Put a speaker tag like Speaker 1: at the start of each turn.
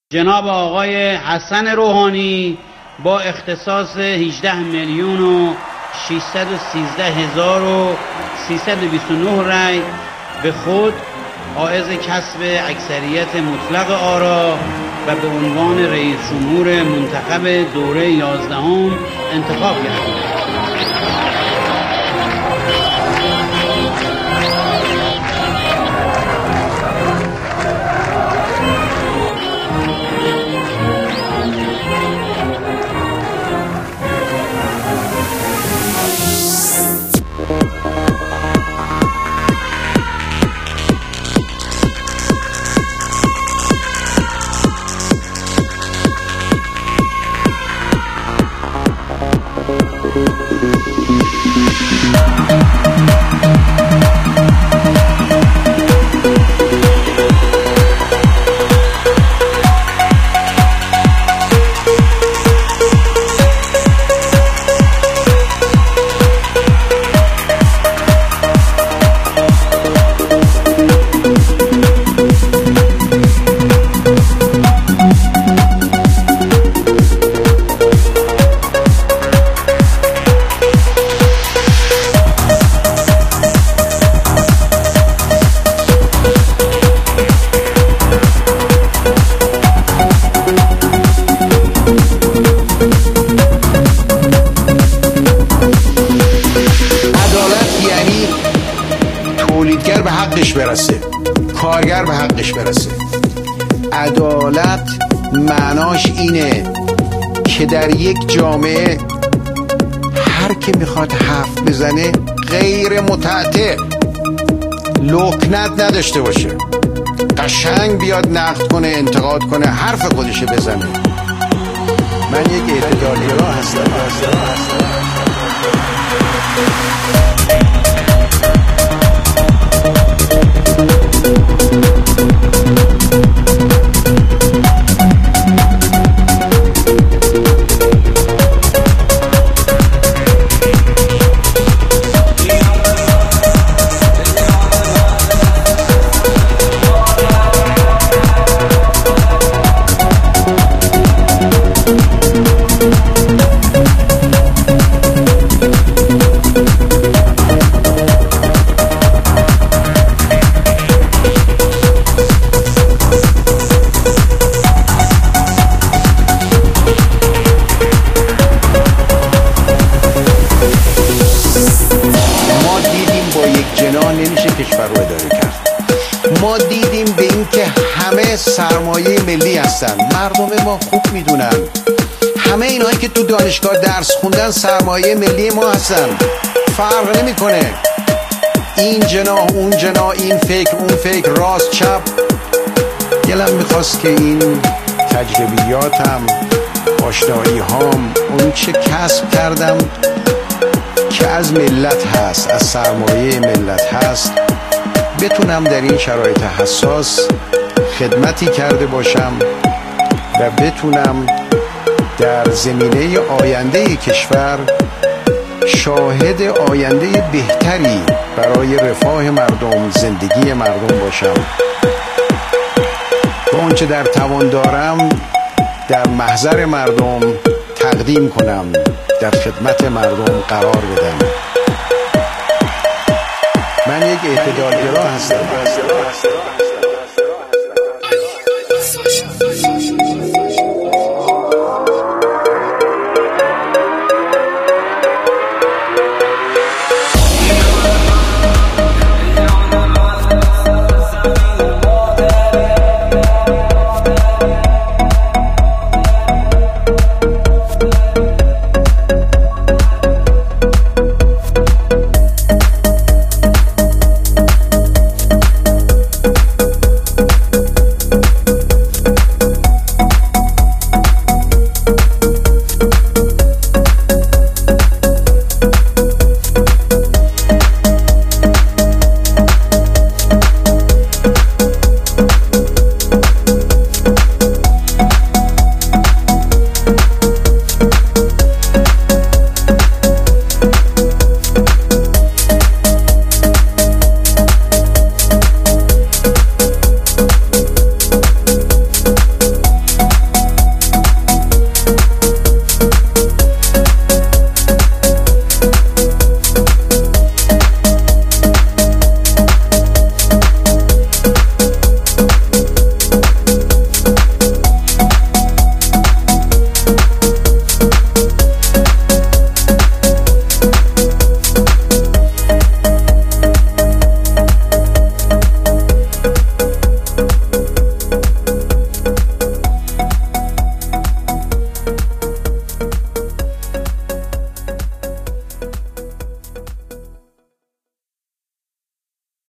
Speaker 1: جناب آقای حسن روحانی با اختصاص 18,613,329 رای به خود حائز کسب اکثریت مطلق آرا و به عنوان رئیس جمهور منتخب دوره 11 انتخاب کرد.
Speaker 2: تولیدگر به حقش برسه، کارگر به حقش برسه. عدالت معناش اینه که در یک جامعه هر که میخواد حرف بزنه غیر متعتع، لکنت نداشته باشه، قشنگ بیاد نقد کنه، انتقاد کنه، حرف خودشه بزنه. من یک اعتدالگرا هستم. نمیشه کشور رو اداره کرد. ما دیدیم به این که همه سرمایه ملی هستن. مردم ما خوب میدونن همه اینایی که تو دانشگاه درس خوندن سرمایه ملی ما هستن. فرق نمیکنه این جناح اون جناح، این فکر اون فکر، راست چپ. دلم میخواست که این تجربیاتم، آشنایی هام، اون چه کسب کردم که از ملت هست، از سرمایه ملت هست، بتونم در این شرایط حساس خدمتی کرده باشم و بتونم در زمینه آینده کشور شاهد آینده بهتری برای رفاه مردم، زندگی مردم باشم. با اونچه در توان دارم در محضر مردم تقدیم کنم، در خدمت مردم قرار بدم. من یک اعتدالگرا هستم.